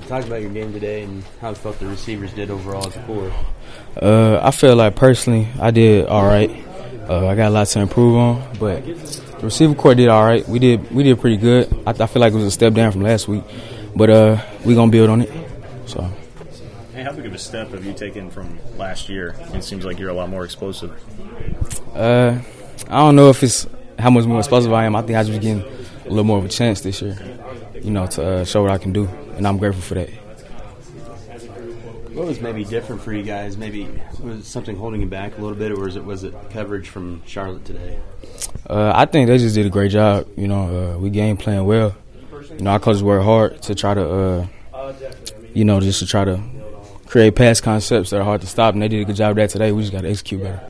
Talk about your game today and how you felt the receivers did overall as a core. I feel like personally I did all right. I got a lot to improve on, but the receiver core did all right. We did pretty good. I feel like it was a step down from last week, but we're going to build on it. So. Hey, how big of a step have you taken from last year? It seems like you're a lot more explosive. I don't know if it's how much more explosive I am. I think I just getting a little more of a chance this year, to show what I can do, and I'm grateful for that. What was maybe different for you guys? Maybe was something holding you back a little bit, or was it coverage from Charlotte today? I think they just did a great job. We game plan well. Our coaches work hard to try to, just to try to create pass concepts that are hard to stop, and they did a good job of that today. We just got to execute better.